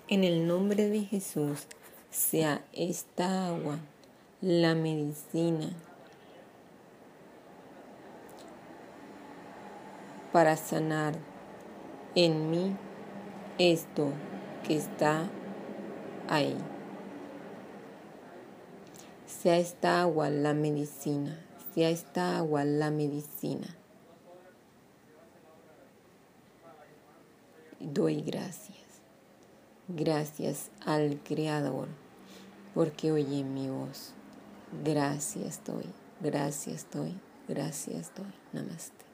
En el nombre de Jesús, sea esta agua la medicina para sanar en mí esto que está ahí. Sea esta agua la medicina, sea esta agua la medicina. Doy gracias. Gracias al Creador, porque oye mi voz. Gracias doy, gracias doy, gracias doy. Namaste.